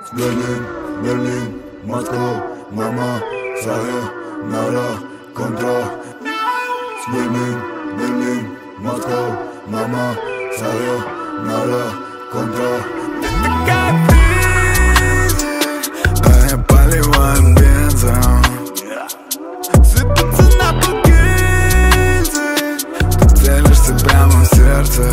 Berlin, Berlin, Moskau, Mama, sayonara, kontra. Berlin, Berlin, Moskau, Mama, sayonara, kontra. А я поливаю бензом, сыпется на гильзы. Ты целишься прямо в сердце.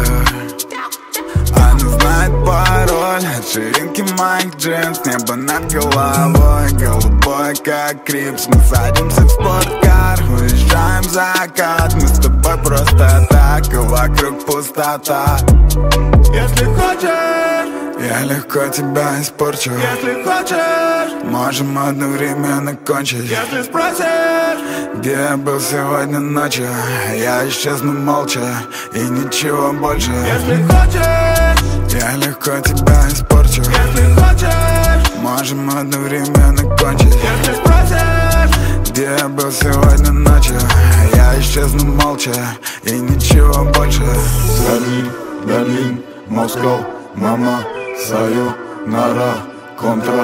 Она знает пароль от ширинки моих джинс. Небо над головой, голубой как крипс. Мы садимся в спорткар, уезжаем в закат. Мы с тобой просто так, и вокруг пустота. Если хочешь, я легко тебя испорчу. если хочешь, можем одновременно кончить. если спросишь, где я был сегодня ночью? Я исчезну молча и ничего больше. если хочешь, я легко тебя испорчу. если хочешь, можем одновременно кончить. если спросишь, где я был сегодня ночью? Я исчезну молча и ничего больше. Berlin, Berlin, Moskau, Mama, sayonara, kontra.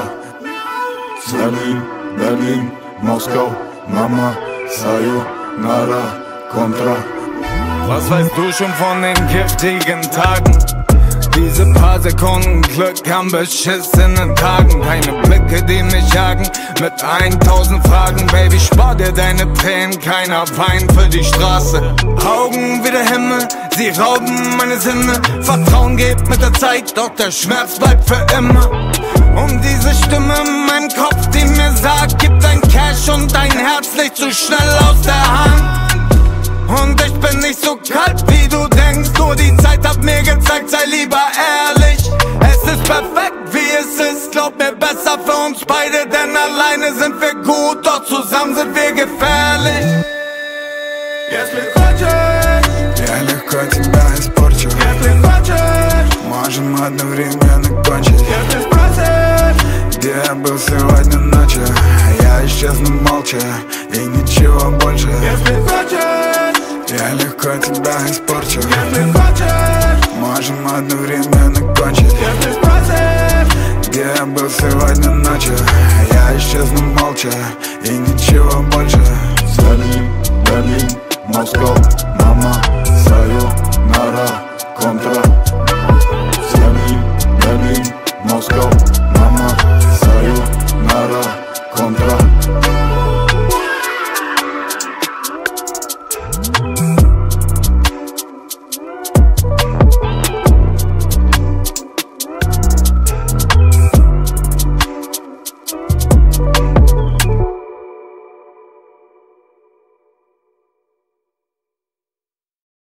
Berlin, Berlin, Moskau, Mama, sayonara, kontra. Was weißt du schon von den giftigen Tagen? Diese paar Sekunden Glück an beschissenen Tagen. Keine Blicke, die mich jagen, mit 1000 Fragen. Baby, spar dir deine Tränen, keiner weint für die Straße. Augen wie der Himmel, sie rauben meine Sinne. Vertrauen geht mit der Zeit, doch der Schmerz bleibt für immer. Und diese Stimme in meinem Kopf, die mir sagt, gib dein Cash und dein Herz nicht zu schnell aus der Hand. Und ich bin nicht so kalt, wie du denkst. Nur die Zeit hat mir gezeigt, sei lieber ehrlich. Es ist perfekt, wie es ist. Glaub mir, besser für uns beide. Denn alleine sind wir gut, doch zusammen sind wir gefährlich. если хочешь, я легко тебя испорчу. если хочешь, можем одновременно кончить. если спросишь, где я был сегодня ночью? Я исчезну молча и ничего больше. если хочешь, я легко тебя испорчу. если хочешь, можем одновременно кончить. если